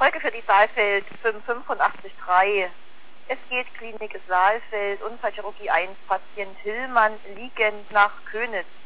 Folge für die Saalfeld 585.3. Es geht Klinik Saalfeld, Unfallchirurgie 1, Patient Hillmann liegend nach Köniz.